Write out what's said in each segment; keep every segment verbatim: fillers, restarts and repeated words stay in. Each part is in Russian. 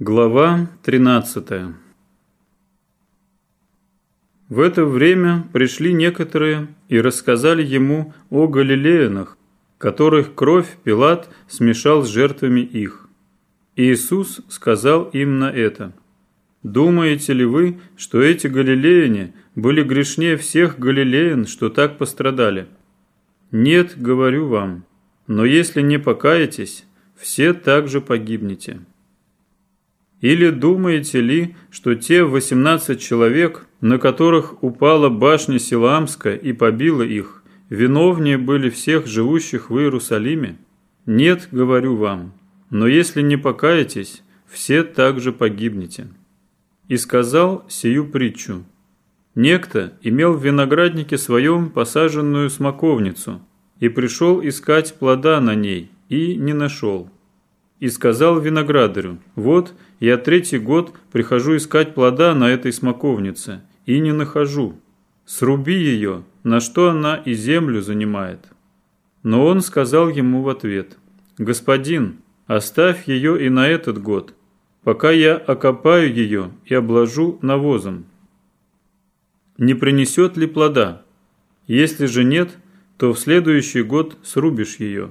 Глава тринадцатая. В это время пришли некоторые и рассказали ему о галилеянах, которых кровь Пилат смешал с жертвами их. Иисус сказал им на это: «Думаете ли вы, что эти галилеяне были грешнее всех галилеян, что так пострадали? Нет, говорю вам, но если не покаетесь, все также погибнете». Или думаете ли, что те восемнадцать человек, на которых упала башня Силаамская и побила их, виновнее были всех живущих в Иерусалиме? Нет, говорю вам, но если не покаетесь, все также погибнете. И сказал сию притчу: некто имел в винограднике своем посаженную смоковницу, и пришел искать плода на ней, и не нашел. И сказал виноградарю: вот, я третий год прихожу искать плода на этой смоковнице, и не нахожу. Сруби ее, на что она и землю занимает. Но он сказал ему в ответ: господин, оставь ее и на этот год, пока я окопаю ее и обложу навозом. Не принесет ли плода? Если же нет, то в следующий год срубишь ее.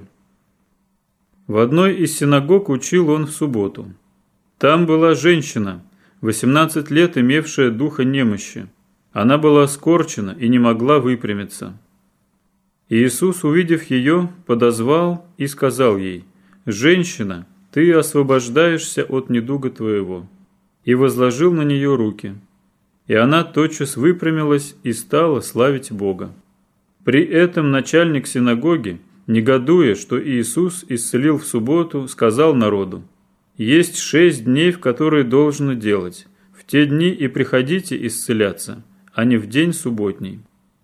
В одной из синагог учил он в субботу. Там была женщина, восемнадцать лет имевшая духа немощи. Она была скорчена и не могла выпрямиться. Иисус, увидев ее, подозвал и сказал ей: «Женщина, ты освобождаешься от недуга твоего», и возложил на нее руки. И она тотчас выпрямилась и стала славить Бога. При этом начальник синагоги, негодуя, что Иисус исцелил в субботу, сказал народу: «Есть шесть дней, в которые должно делать. В те дни и приходите исцеляться, а не в день субботний».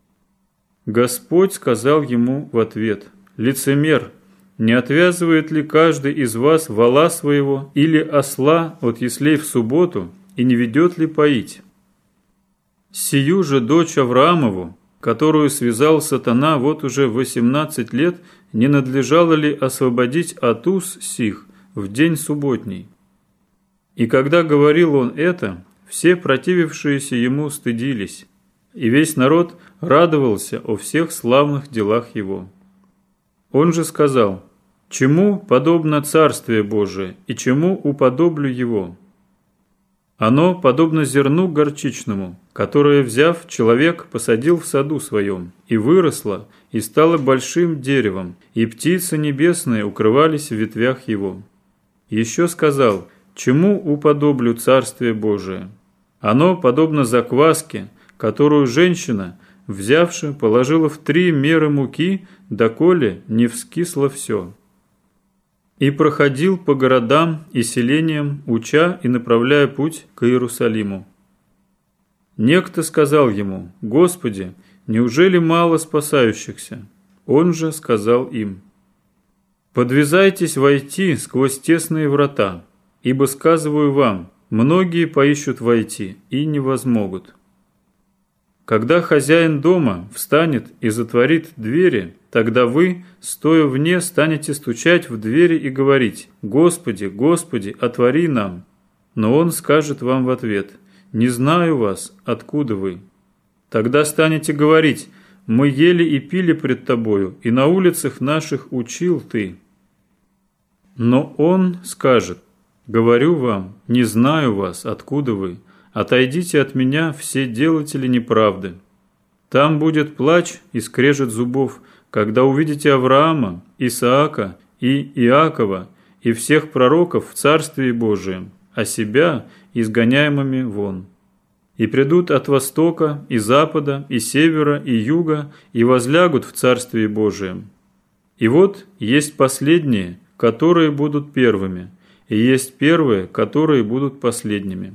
Господь сказал ему в ответ: «Лицемер, не отвязывает ли каждый из вас вола своего или осла от яслей в субботу и не ведет ли поить? Сию же дочь Авраамову, которую связал сатана вот уже восемнадцать лет, не надлежало ли освободить от уз сих в день субботний?» И когда говорил он это, все противившиеся ему стыдились, и весь народ радовался о всех славных делах его. Он же сказал: «Чему подобно Царствие Божие, и чему уподоблю его? Оно подобно зерну горчичному, которое, взяв, человек посадил в саду своем, и выросло, и стало большим деревом, и птицы небесные укрывались в ветвях его». Еще сказал: «Чему уподоблю Царствие Божие? Оно подобно закваске, которую женщина, взявши, положила в три меры муки, доколе не вскисло все». И проходил по городам и селениям, уча и направляя путь к Иерусалиму. Некто сказал ему: «Господи, неужели мало спасающихся?» Он же сказал им: «Подвязайтесь войти сквозь тесные врата, ибо, сказываю вам, многие поищут войти и не возмогут. Когда хозяин дома встанет и затворит двери, тогда вы, стоя вне, станете стучать в двери и говорить: Господи, Господи, отвори нам. Но он скажет вам в ответ: не знаю вас, откуда вы. Тогда станете говорить: мы ели и пили пред тобою, и на улицах наших учил ты. Но он скажет: говорю вам, не знаю вас, откуда вы. Отойдите от меня, все делатели неправды. Там будет плач и скрежет зубов, когда увидите Авраама, Исаака и Иакова и всех пророков в Царствии Божием, а себя изгоняемыми вон. И придут от востока, и запада, и севера, и юга, и возлягут в Царствии Божием. И вот есть последние, которые будут первыми, и есть первые, которые будут последними».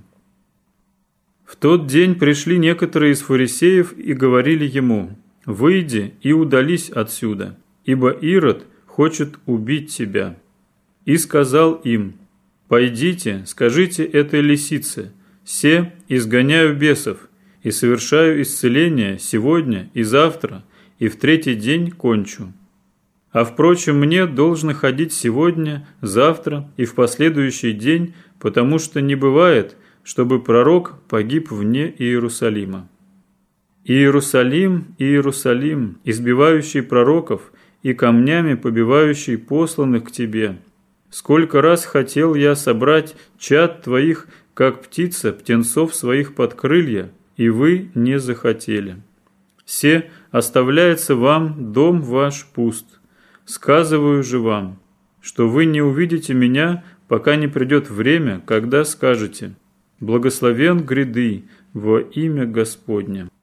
В тот день пришли некоторые из фарисеев и говорили ему: «Выйди и удались отсюда, ибо Ирод хочет убить тебя». И сказал им: «Пойдите, скажите этой лисице: се изгоняю бесов и совершаю исцеление сегодня и завтра, и в третий день кончу. А впрочем, мне должно ходить сегодня, завтра и в последующий день, потому что не бывает, чтобы пророк погиб вне Иерусалима. Иерусалим, Иерусалим, избивающий пророков и камнями побивающий посланных к тебе. Сколько раз хотел я собрать чад твоих, как птица птенцов своих под крылья, и вы не захотели. Се оставляется вам дом ваш пуст. Сказываю же вам, что вы не увидите меня, пока не придет время, когда скажете: благословен гряды во имя Господне.